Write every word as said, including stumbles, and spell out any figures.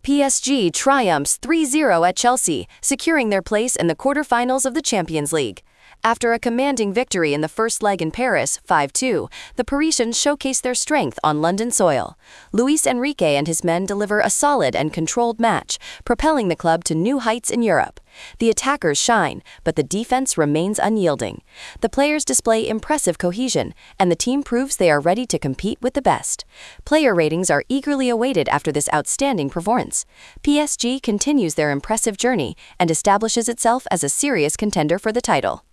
P S G triumphs three zero at Chelsea, securing their place in the quarter-finals of the Champions League. After a commanding victory in the first leg in Paris, five two, the Parisians showcased their strength on London soil. Luis Enrique and his men deliver a solid and controlled match, propelling the club to new heights in Europe. The attackers shine, but the defense remains unyielding. The players display impressive cohesion, and the team proves they are ready to compete with the best. Player ratings are eagerly awaited after this outstanding performance. P S G continues their impressive journey and establishes itself as a serious contender for the title.